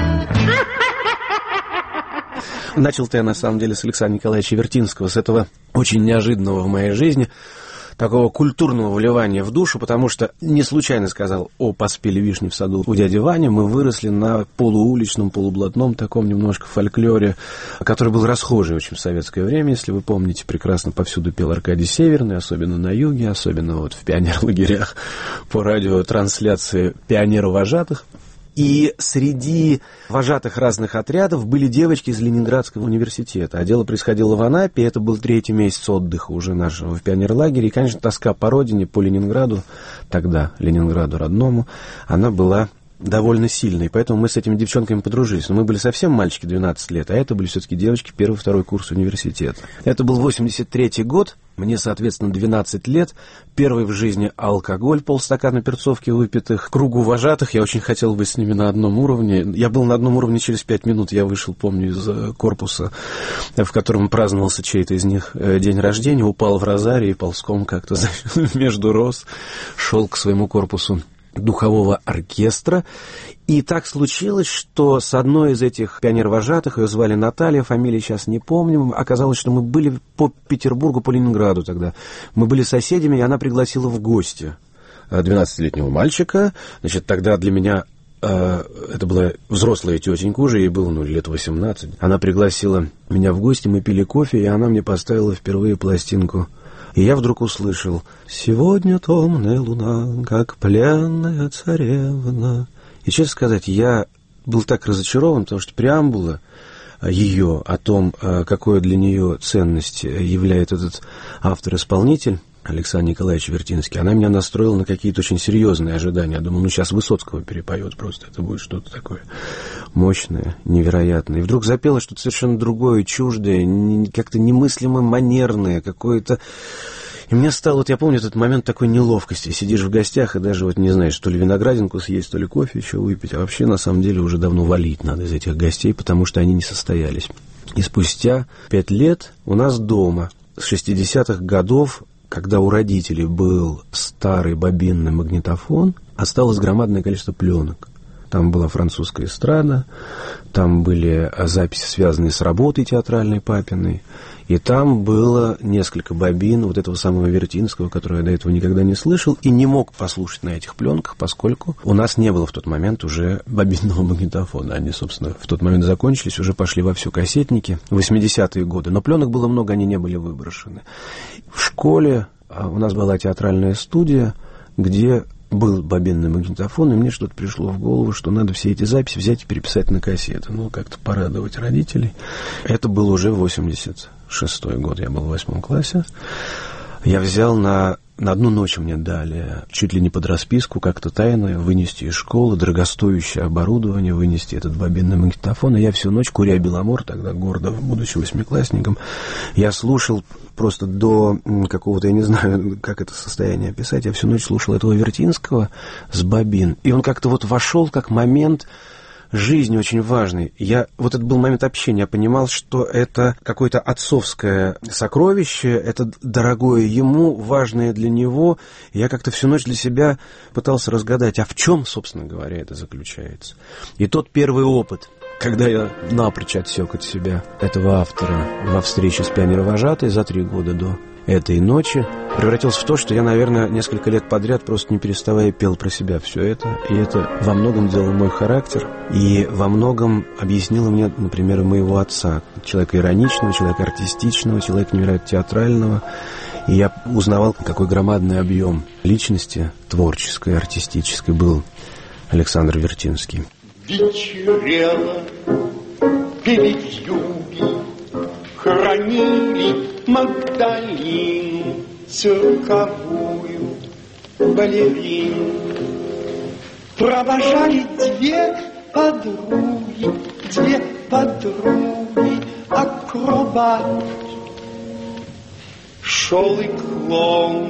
Начал-то я, на самом деле, с Александра Николаевича Вертинского, с этого очень неожиданного в моей жизни, такого культурного вливания в душу, потому что не случайно сказал о «Поспели вишни в саду у дяди Вани». Мы выросли на полууличном, полублатном таком немножко фольклоре, который был расхожий очень в советское время, если вы помните, прекрасно повсюду пел Аркадий Северный, особенно на юге, особенно вот в пионерлагерях по радиотрансляции пионеров-вожатых. И среди вожатых разных отрядов были девочки из Ленинградского университета. А дело происходило в Анапе, это был третий месяц отдыха уже нашего в пионерлагере. И, конечно, тоска по родине, по Ленинграду, тогда Ленинграду родному, она была довольно сильный, поэтому мы с этими девчонками подружились. Но мы были совсем мальчики, двенадцать лет, а это были все-таки девочки, первый, второй курс университета. Это был восемьдесят третий год, мне, соответственно, двенадцать лет, первый в жизни алкоголь, полстакана перцовки выпитых, кругу вожатых, я очень хотел быть с ними на одном уровне. Я был на одном уровне через пять минут, я вышел, помню, из корпуса, в котором праздновался чей-то из них день рождения, упал в розарий и ползком как-то между роз шел к своему корпусу духового оркестра. И так случилось, что с одной из этих пионер-вожатых, ее звали Наталья, фамилии сейчас не помним, оказалось, что мы были по Петербургу, по Ленинграду тогда. Мы были соседями, и она пригласила в гости двенадцатилетнего мальчика. Значит, тогда для меня э, это была взрослая тетенька уже, ей было, ну, лет восемнадцать. Она пригласила меня в гости, мы пили кофе, и она мне поставила впервые пластинку. И я вдруг услышал: «Сегодня томная луна, как пленная царевна». И, честно сказать, я был так разочарован, потому что преамбула ее о том, какой для нее ценность являет этот автор-исполнитель, Александр Николаевич Вертинский, она меня настроила на какие-то очень серьезные ожидания. Я думал, ну, сейчас Высоцкого перепоет просто, это будет что-то такое мощное, невероятное. И вдруг запела что-то совершенно другое, чуждое, как-то немыслимо манерное, какое-то... И мне стало, вот я помню этот момент такой неловкости. Сидишь в гостях и даже вот не знаешь, то ли виноградинку съесть, то ли кофе еще выпить. А вообще, на самом деле, уже давно валить надо из этих гостей, потому что они не состоялись. И спустя пять лет у нас дома с шестидесятых годов, когда у родителей был старый бобинный магнитофон, осталось громадное количество пленок. Там была французская эстрада, там были записи, связанные с работой театральной папиной, и там было несколько бобин вот этого самого Вертинского, которого я до этого никогда не слышал, и не мог послушать на этих пленках, поскольку у нас не было в тот момент уже бобинного магнитофона. Они, собственно, в тот момент закончились, уже пошли вовсю кассетники, восьмидесятые годы, но пленок было много, они не были выброшены. В школе у нас была театральная студия, где был бобинный магнитофон, и мне что-то пришло в голову, что надо все эти записи взять и переписать на кассеты. Ну, как-то порадовать родителей. Это был уже восемьдесят шестой год, я был в восьмом классе. Я взял на, на одну ночь, мне дали чуть ли не под расписку, как-то тайно вынести из школы дорогостоящее оборудование, вынести этот бобинный магнитофон. И я всю ночь, куря Беломор, тогда гордо, будучи восьмиклассником, я слушал просто до какого-то, я не знаю, как это состояние описать, я всю ночь слушал этого Вертинского с бобин. И он как-то вот вошел как момент жизни очень важный. Я, вот это был момент общения, я понимал, что это какое-то отцовское сокровище, это дорогое ему, важное для него. И я как-то всю ночь для себя пытался разгадать, а в чем, собственно говоря, это заключается. И тот первый опыт, когда я напрочь отсек от себя этого автора во встрече с пионеровожатой за три года до этой ночи, превратился в то, что я, наверное, несколько лет подряд просто не переставая пел про себя все это. И это во многом делало мой характер, и во многом объяснило мне, например, моего отца. Человека ироничного, человека артистичного, человека невероятно театрального. И я узнавал, какой громадный объем личности творческой, артистической был Александр Вертинский. Вечерело, пели вьюги, хранили Магдалину, цирковую балерину. Провожали две подруги, две подруги, акробат. Шел и клоун,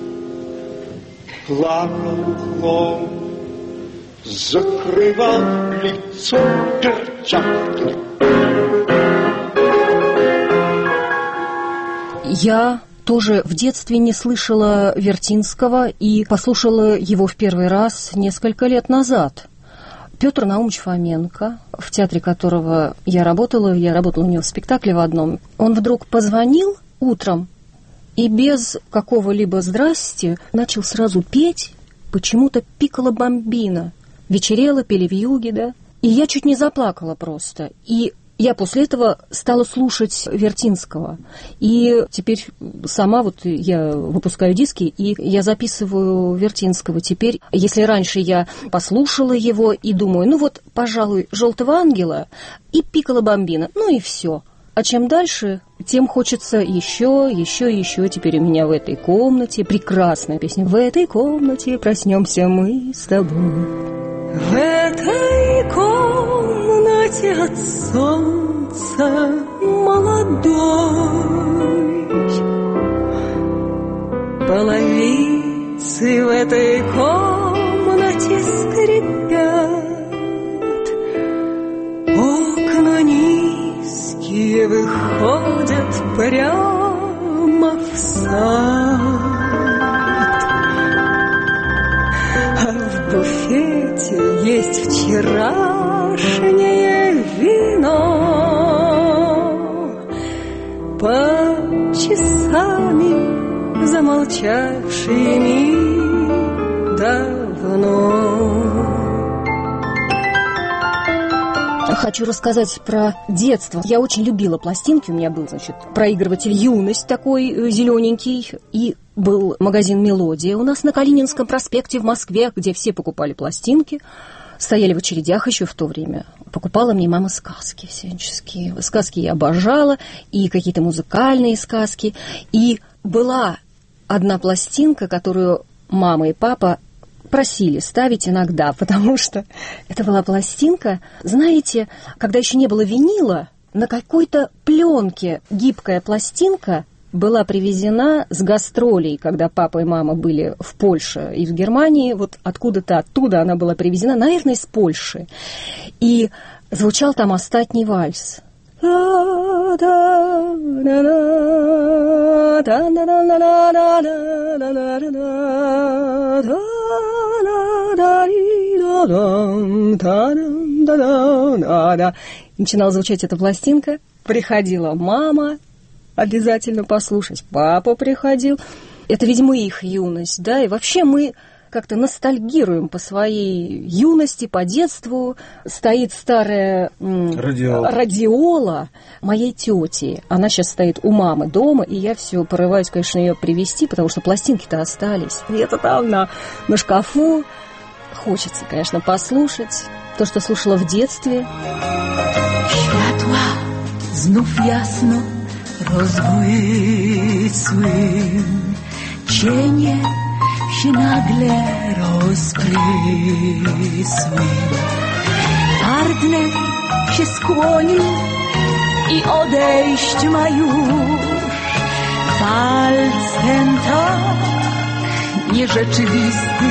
плакал клоун, закрывал лицо перчаткой. Я тоже в детстве не слышала Вертинского и послушала его в первый раз несколько лет назад. Петр Наумович Фоменко, в театре которого я работала, я работала у него в спектакле в одном, он вдруг позвонил утром и без какого-либо «здрасте» начал сразу петь почему-то «Пикколо бамбино». Вечерело, пели вьюги, да? И я чуть не заплакала просто. И я после этого стала слушать Вертинского. И теперь сама вот я выпускаю диски, и я записываю Вертинского. Теперь, если раньше я послушала его и думаю, ну вот, пожалуй, «Желтого ангела» и «Пикколо бамбино», ну и все. А чем дальше, тем хочется еще, еще, еще. Теперь у меня в этой комнате прекрасная песня. В этой комнате проснемся мы с тобой. В этой комнате от солнца молодой, половицы в этой комнате скрипят, окна низкие выходят прямо в сад. А в буфете есть вчерашнее вино, по часами замолчавшими давно. Хочу рассказать про детство. Я очень любила пластинки. У меня был, значит, проигрыватель «Юность» такой зелененький. И был магазин «Мелодия» у нас на Калининском проспекте в Москве, где все покупали пластинки. Стояли в очередях еще в то время. Покупала мне мама сказки всяческие. Сказки я обожала. И какие-то музыкальные сказки. И была одна пластинка, которую мама и папа просили ставить иногда, потому что это была пластинка, знаете, когда еще не было винила, на какой-то пленке гибкая пластинка была привезена с гастролей, когда папа и мама были в Польше и в Германии, вот откуда-то оттуда она была привезена, наверное, из Польши. И звучал там «Остатний вальс». Начинала звучать эта пластинка. Приходила мама обязательно послушать, папа приходил. Это, видимо, их юность, да, и вообще мы как-то ностальгируем по своей юности, по детству. Стоит старая м, радиола. радиола моей тети. Она сейчас стоит у мамы дома, и я все порываюсь, конечно, ее привезти, потому что пластинки-то остались. Где-то там на, на шкафу. Хочется, конечно, послушать то, что слушала в детстве. Światła znów jasno rozbłysły, cienie się nagle rozprysły. Gardner się skłonił i odejść ma już. Walc ten tak nierzeczywisty.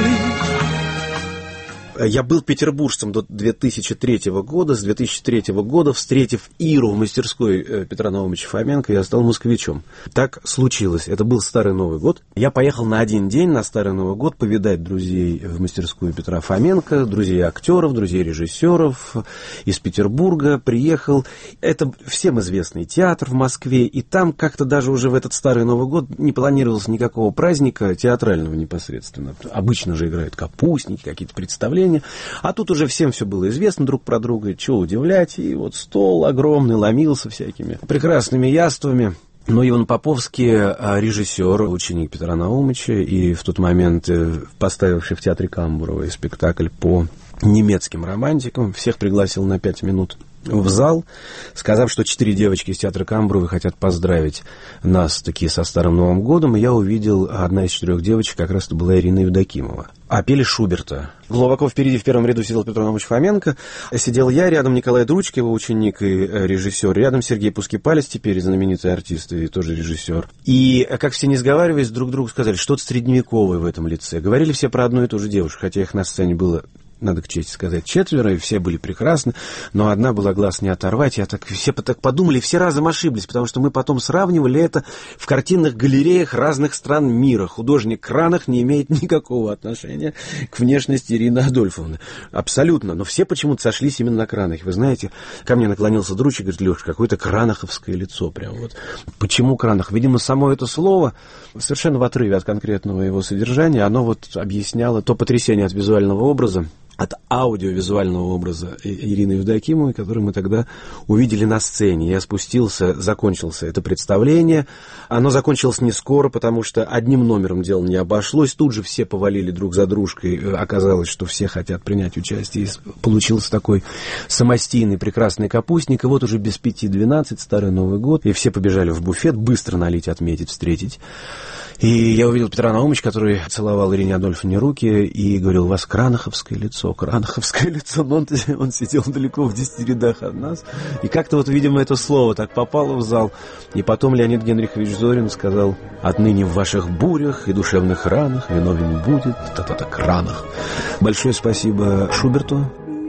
Я был петербуржцем до две тысячи третьего года. С две тысячи третьего года, встретив Иру в мастерской Петра Наумовича Фоменко, я стал москвичом. Так случилось. Это был Старый Новый год. Я поехал на один день на Старый Новый год повидать друзей в мастерскую Петра Фоменко, друзей актеров, друзей режиссеров из Петербурга. Приехал. Это всем известный театр в Москве. И там как-то даже уже в этот Старый Новый год не планировалось никакого праздника театрального непосредственно. Обычно же играют капустники, какие-то представления. А тут уже всем все было известно друг про друга, чего удивлять. И вот стол огромный ломился всякими прекрасными яствами. Но Иван Поповский, режиссер, ученик Петра Наумовича, и в тот момент поставивший в театре Камбурова спектакль по немецким романтикам, всех пригласил на пять минут в зал, сказав, что четыре девочки из театра Камбуровой хотят поздравить нас таки со Старым Новым годом, и я увидел, одна из четырех девочек как раз-то была Ирина Евдокимова. А пели Шуберта. Глубоко впереди в первом ряду сидел Петр Наумович Фоменко, сидел я, рядом Николай Дручко, его ученик и режиссер, рядом Сергей Пускипалец, теперь знаменитый артист и тоже режиссер. И, как все не сговариваясь, друг другу сказали, что-то средневековое в этом лице. Говорили все про одну и ту же девушку, хотя их на сцене было, надо к чести сказать, четверо, и все были прекрасны, но одна была глаз не оторвать. Я так, все так подумали, все разом ошиблись, потому что мы потом сравнивали это в картинных галереях разных стран мира. Художник Кранах не имеет никакого отношения к внешности Ирины Адольфовны. Абсолютно. Но все почему-то сошлись именно на Кранахе. Вы знаете, ко мне наклонился друг и говорит, Леша, какое-то кранаховское лицо прям вот. Почему Кранах? Видимо, само это слово совершенно в отрыве от конкретного его содержания, оно вот объясняло то потрясение от визуального образа, от аудиовизуального образа Ирины Евдокимовой, который мы тогда увидели на сцене. Я спустился, закончился это представление. Оно закончилось не скоро, потому что одним номером дело не обошлось. Тут же все повалили друг за дружкой. Оказалось, что все хотят принять участие. И получился такой самостийный прекрасный капустник. И вот уже без пяти двенадцать, Старый Новый год. И все побежали в буфет быстро налить, отметить, встретить. И я увидел Петра Наумовича, который целовал Ирине Адольфовне руки и говорил, у вас кранаховское лицо. лицо, кранаховское лицо, но он, он сидел далеко в десяти рядах от нас. И как-то вот, видимо, это слово так попало в зал. И потом Леонид Генрихович Зорин сказал: «Отныне в ваших бурях и душевных ранах виновен будет та-та-та кранах». Большое спасибо Шуберту.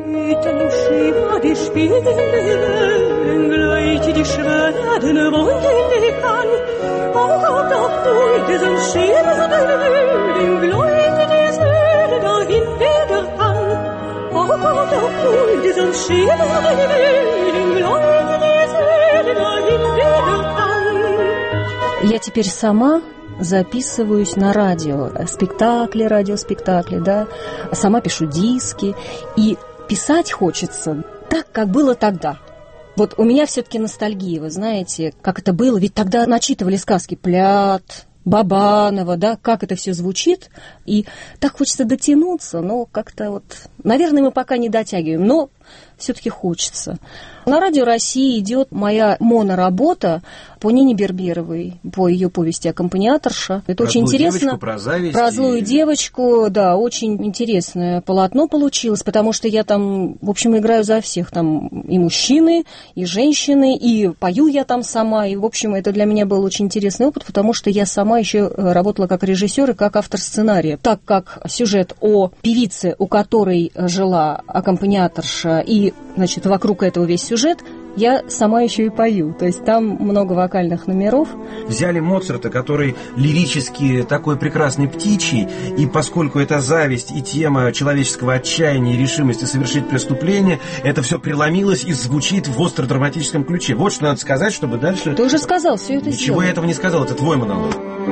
Я теперь сама записываюсь на радио, спектакли, радиоспектакли, да, сама пишу диски, и писать хочется так, как было тогда. Вот у меня все-таки ностальгия, вы знаете, как это было, ведь тогда начитывали сказки Плят, Бабанова, да, как это все звучит, и так хочется дотянуться, но как-то вот, наверное, мы пока не дотягиваем, но все-таки хочется. На Радио России идет моя моноработа по Нине Берберовой, по ее повести «Аккомпаниаторша». Это про очень интересно. Девочку, про зависть. Про злую и... девочку, да, очень интересное полотно получилось, потому что я там, в общем, играю за всех. Там и мужчины, и женщины, и пою я там сама. И, в общем, это для меня был очень интересный опыт, потому что я сама еще работала как режиссер и как автор сценария. Так как сюжет о певице, у которой жила аккомпаниаторша, и, значит, вокруг этого весь сюжет, я сама еще и пою. То есть там много вокальных номеров. Взяли Моцарта, который лирически такой прекрасный птичий, и поскольку это зависть и тема человеческого отчаяния и решимости совершить преступление, это все преломилось и звучит в остро-драматическом ключе. Вот что надо сказать, чтобы дальше... Ты уже сказал, все это Ничего сделано. я этого не сказал, это твой монолог.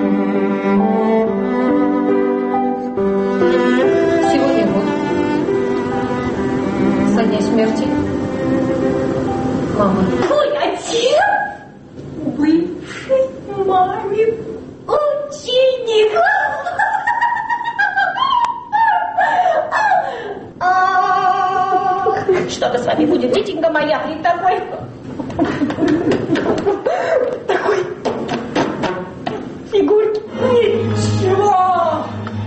Сегодня год со дня смерти мамы. Твой отец бывший мамин ученик. Ах, что-то с вами будет, детенька моя, при такой... такой фигурке. Ничего,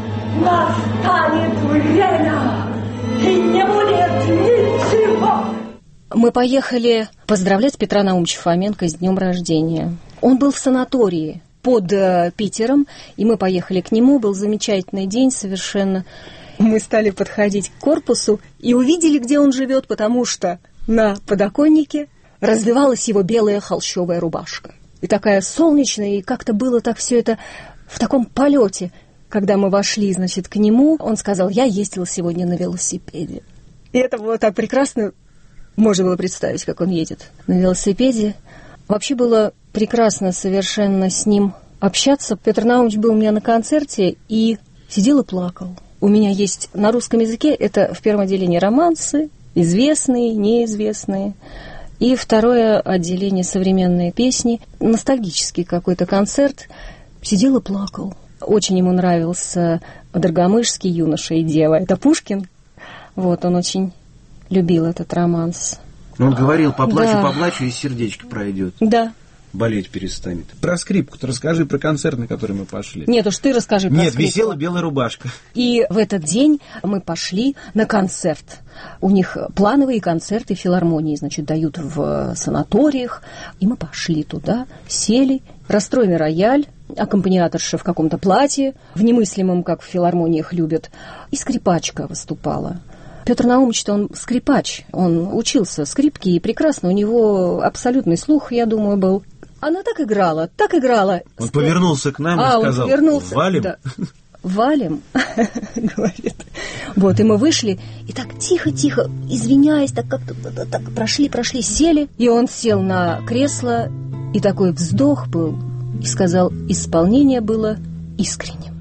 настанет время, и не будет ничего. Мы поехали поздравлять Петра Наумовича Фоменко с днем рождения. Он был в санатории под э, Питером, и мы поехали к нему. Был замечательный день совершенно. Мы стали подходить к корпусу и увидели, где он живет, потому что на подоконнике развивалась его белая холщовая рубашка. И такая солнечная, и как-то было так все это в таком полете. Когда мы вошли, значит, к нему, он сказал: «Я ездил сегодня на велосипеде». И это было так прекрасно. Можно было представить, как он едет на велосипеде. Вообще было прекрасно совершенно с ним общаться. Петр Наумович был у меня на концерте и сидел и плакал. У меня есть на русском языке, это в первом отделении романсы, известные, неизвестные. И второе отделение современные песни. Ностальгический какой-то концерт. Сидел и плакал. Очень ему нравился Доргомышский «Юноша и дева». Это Пушкин. Вот, он очень... любил этот романс. Он говорил: поплачу, да. поплачу, и сердечко пройдет. Да. Болеть перестанет. Про скрипку-то расскажи, про концерт, на который мы пошли. Нет, уж ты расскажи про Нет, скрипку. висела белая рубашка. И в этот день мы пошли на концерт. У них плановые концерты филармонии, значит, дают в санаториях. И мы пошли туда, сели, расстроенный рояль, аккомпаниаторша в каком-то платье, в немыслимом, как в филармониях любят, и скрипачка выступала. Петр Наумович-то он скрипач, он учился скрипке, и прекрасно, у него абсолютный слух, я думаю, был. Она так играла, так играла. Он повернулся к нам а, и сказал: повернулся, валим? Да. Валим, говорит. Вот, и мы вышли, и так тихо-тихо, извиняясь, так как-то так прошли, прошли, сели. И он сел на кресло, и такой вздох был, и сказал: исполнение было искренним.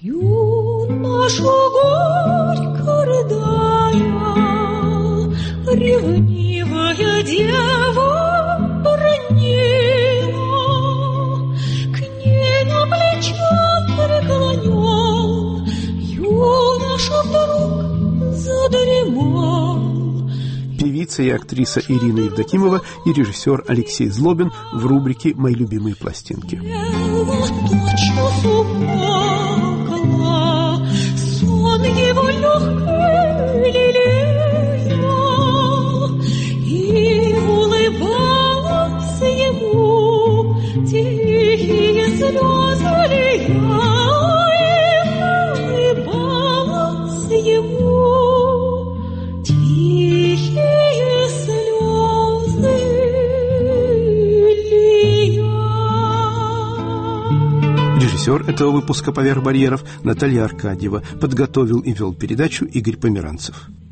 Юноша горько рыдая, ревнивая дева бронила, к ней на плечах преклонен, юноша вдруг задремал. Певица и актриса Ирина Евдокимова и режиссер Алексей Злобин в рубрике «Мои любимые пластинки». Сон его легкой и улыбалась ему, тихие слезы лья, и улыбалась ему, тихие слезы лья. Режиссер этого выпуска «Поверх барьеров» Наталья Аркадьева. Подготовил и вел передачу Игорь Померанцев.